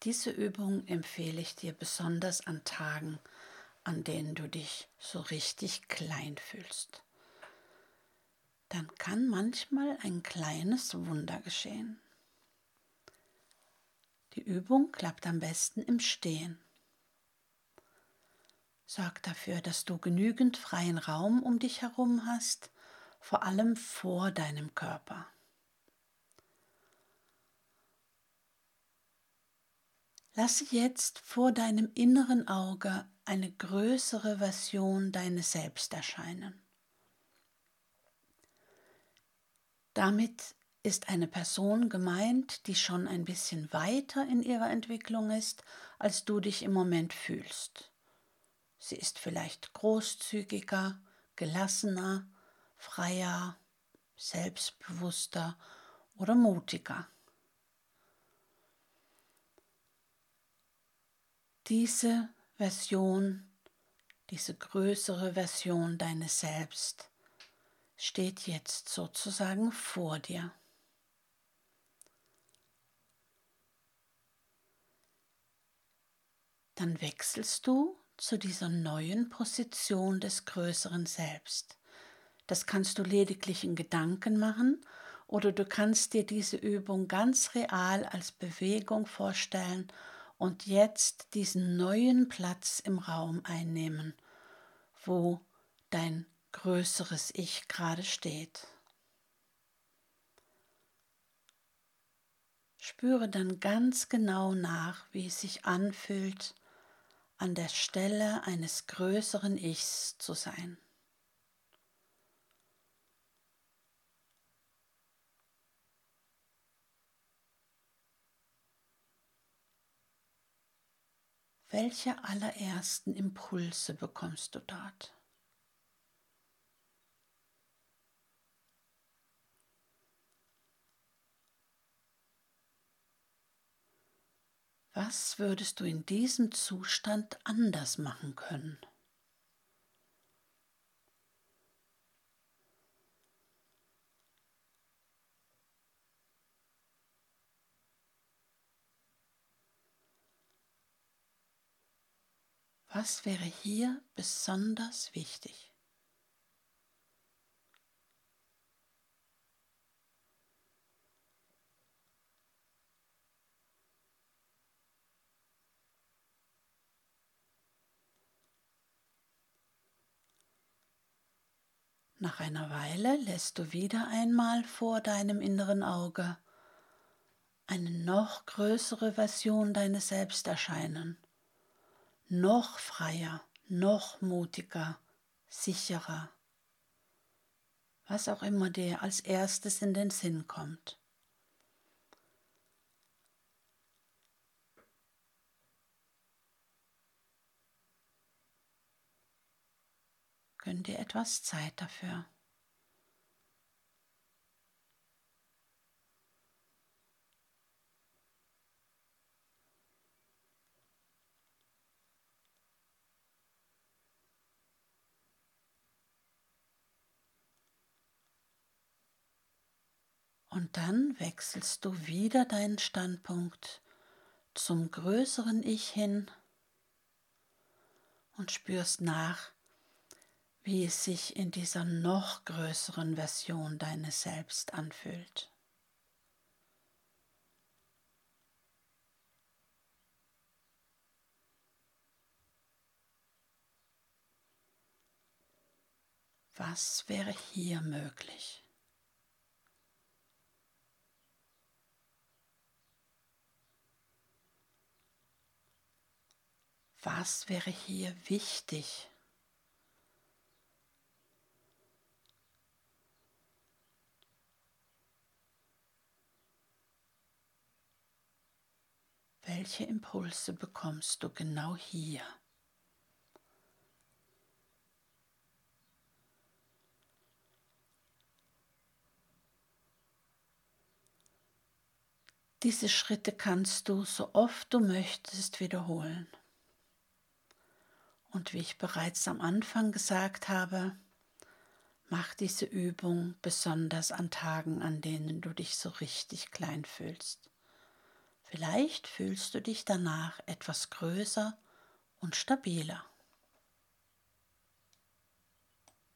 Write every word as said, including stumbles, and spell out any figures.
Diese Übung empfehle ich dir besonders an Tagen, an denen du dich so richtig klein fühlst. Dann kann manchmal ein kleines Wunder geschehen. Die Übung klappt am besten im Stehen. Sorg dafür, dass du genügend freien Raum um dich herum hast, vor allem vor deinem Körper. Lasse jetzt vor deinem inneren Auge eine größere Version deines Selbst erscheinen. Damit ist eine Person gemeint, die schon ein bisschen weiter in ihrer Entwicklung ist, als du dich im Moment fühlst. Sie ist vielleicht großzügiger, gelassener, freier, selbstbewusster oder mutiger. Diese Version, diese größere Version deines Selbst steht jetzt sozusagen vor dir. Dann wechselst du zu dieser neuen Position des größeren Selbst. Das kannst du lediglich in Gedanken machen oder du kannst dir diese Übung ganz real als Bewegung vorstellen und jetzt diesen neuen Platz im Raum einnehmen, wo dein größeres Ich gerade steht. Spüre dann ganz genau nach, wie es sich anfühlt, an der Stelle eines größeren Ichs zu sein. Welche allerersten Impulse bekommst du dort? Was würdest du in diesem Zustand anders machen können? Was wäre hier besonders wichtig? Nach einer Weile lässt du wieder einmal vor deinem inneren Auge eine noch größere Version deines Selbst erscheinen. Noch freier, noch mutiger, sicherer. Was auch immer dir als erstes in den Sinn kommt. Gönn dir etwas Zeit dafür. Und dann wechselst du wieder deinen Standpunkt zum größeren Ich hin und spürst nach, wie es sich in dieser noch größeren Version deines Selbst anfühlt. Was wäre hier möglich? Was wäre hier wichtig? Welche Impulse bekommst du genau hier? Diese Schritte kannst du so oft du möchtest wiederholen. Und wie ich bereits am Anfang gesagt habe, mach diese Übung besonders an Tagen, an denen du dich so richtig klein fühlst. Vielleicht fühlst du dich danach etwas größer und stabiler.